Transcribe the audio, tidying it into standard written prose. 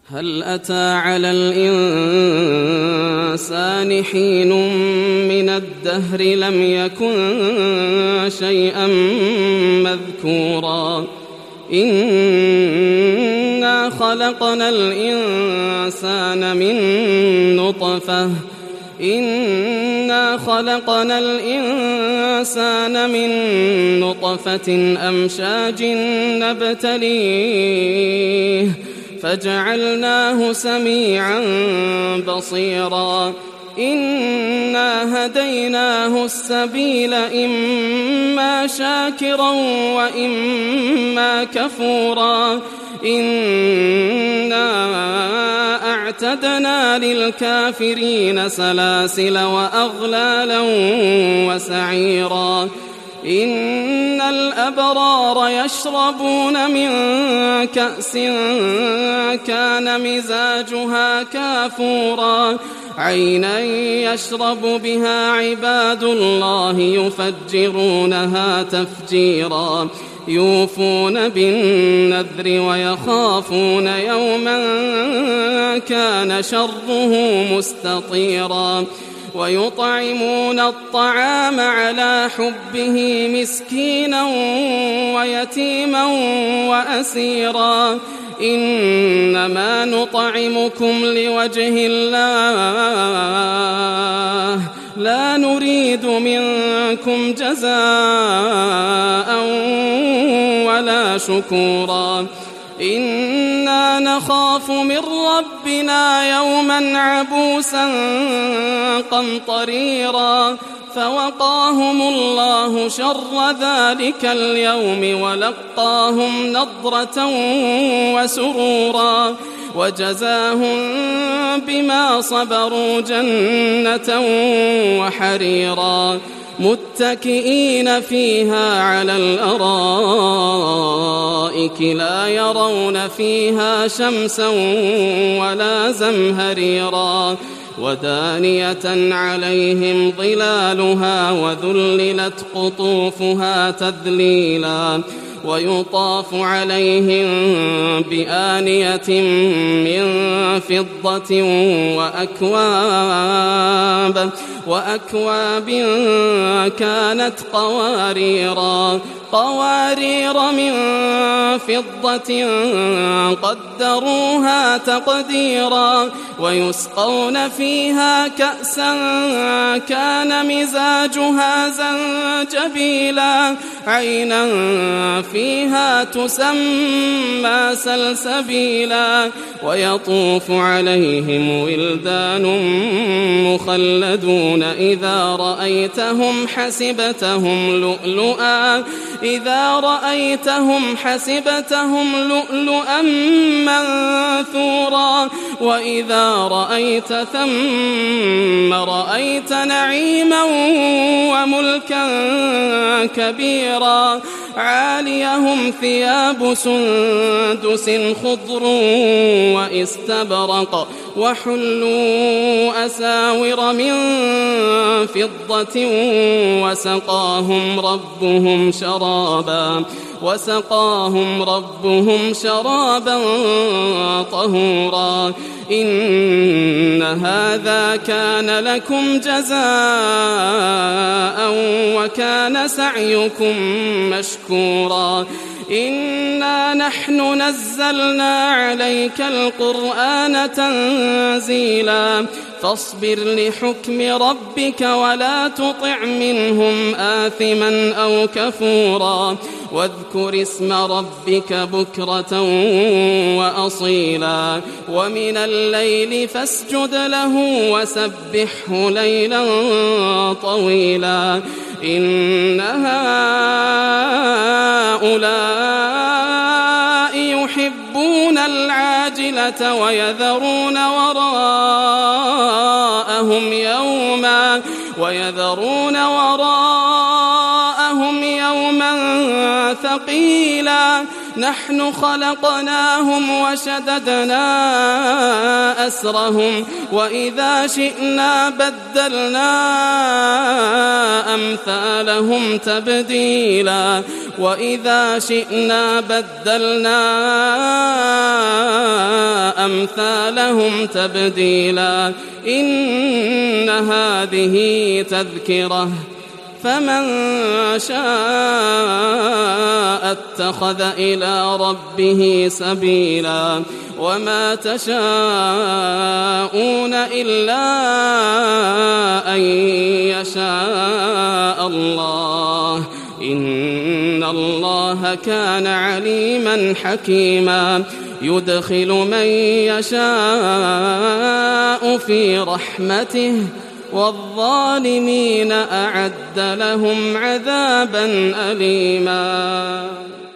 هل أتى على الإنسان حين من الدهر لم يكن شيئا مذكورا إنا خلقنا الإنسان من نطفة أمشاج نبتليه فجعلناه سميعا بصيرا إنا هديناه السبيل إما شاكرا وإما كفورا إنا أعتدنا للكافرين سلاسل وأغلالا وسعيرا إن الأبرار يشربون من كأس كان مزاجها كافورا عينا يشرب بها عباد الله يفجرونها تفجيرا يوفون بالنذر ويخافون يوما كان شره مستطيرا ويطعمون الطعام على حبه مسكينا ويتيما وأسيرا إنما نطعمكم لوجه الله لا نريد منكم جزاء ولا شكورا إنا نخاف من ربنا يوما عبوسا قمطريرا فوقاهم الله شر ذلك اليوم ولقاهم نضرة وسرورا وجزاهم بما صبروا جنة وحريرا متكئين فيها على الأرائك لا يرون فيها شمسا ولا زمهريرا ودانية عليهم ظلالها وذللت قطوفها تذليلا ويطاف عليهم بآنية من فضة وأكواب كانت قوارير من فضة قدروها تقديرا ويسقون فيها كأسا كان مزاجها زنجبيلا عينا فيها تسمى سلسبيلا ويطوف عليهم ولدان مخلدون إذا رأيتهم حسبتهم لؤلؤا منثورا وإذا رأيت ثم رأيت نعيما وملكا كبيرا عاليهم ثياب سندس خضر واستبرق وحلوا أساور من فضة وسقاهم ربهم شرابا طهورا إن هذا كان لكم جزاء وكان سعيكم مشكورا إنا نحن نزلنا عليك القرآن تنزيلا فاصبر لحكم ربك ولا تطع منهم آثما أو كفورا واذكر اسم ربك بكرة وأصيلا ومن الليل فاسجد له وسبحه ليلا طويلا إن هؤلاء يحبون العاجلة ويذرون وراءهم يوما ثقيلا نحن خلقناهم وشددنا أسرهم وإذا شئنا بدلنا أمثالهم تبديلا وإذا شئنا بدلنا أمثالهم تبديلا إن هذه تذكرة فمن شاء اتخذ إلى ربه سبيلا وما تشاءون إلا أن يشاء الله إن الله كان عليما حكيما يدخل من يشاء في رحمته والظالمين أعد لهم عذابا أليما.